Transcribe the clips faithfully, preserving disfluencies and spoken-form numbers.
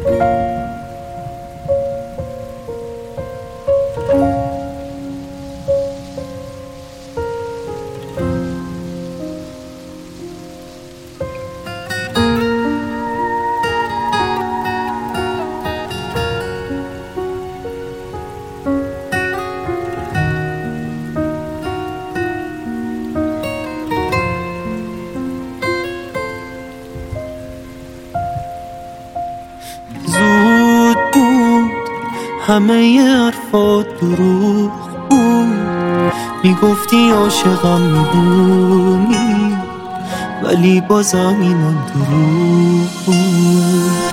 زود بود همه حرفات دروغ بود، میگفتی عاشقم میدونی ولی بازم اینم دروغ بود.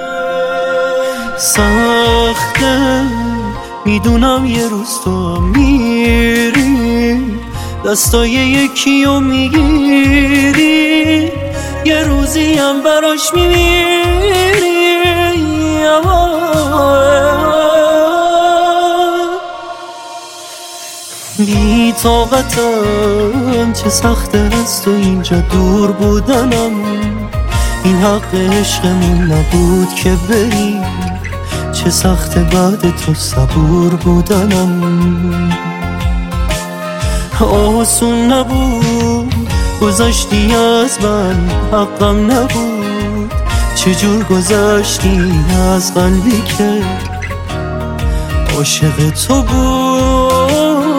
سخته میدونم یه روز تو هم میری دستای یکی رو میگیری، یه روزی هم براش میمیری. بی طاقتم، چه سخت است و اینجا دور بودنم. این حق عشقمون نبود که بری، چه سخت بعد تو صبور بودنم. آسون نبود گذشتی از من، حقم نبود چجور گذشتی از قلبی که عاشق تو بود.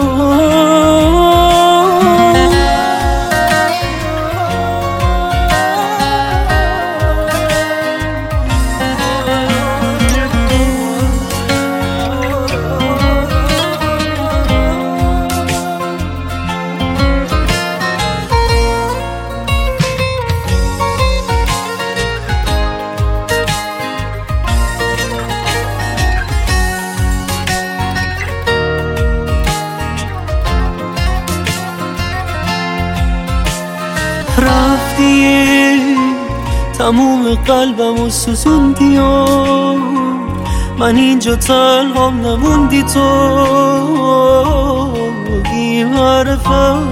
رفتی تموم قلبم و سوزوندی و من اینجا تنهام نموندی تو بی معرفت.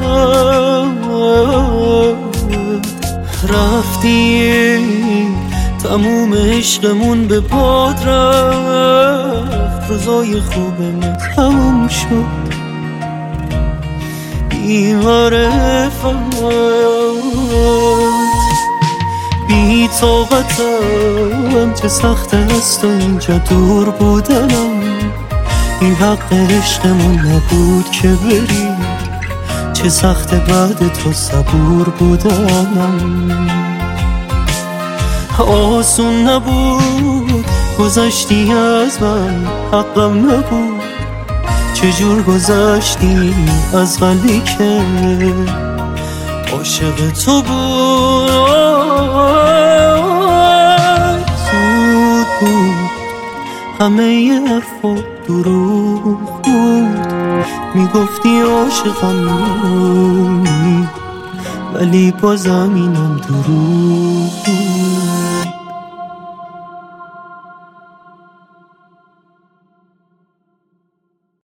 رفتی تموم عشقمون به باد رفت، روزای خوبمون تموم شد بی معرفت. بی طاقتم، چه سخت است و اینجا دور بودنم. این حق عشقمون نبود که بری، چه سخت بعد تو صبور بودنم. آسون نبود گذشتی از من، حقم نبود چجور گذشتی از قلبی که عاشق تو بود. زود بود همه حرفات دروغ بود، میگفتی عاشقم ولی بازم اینم دروغ بود.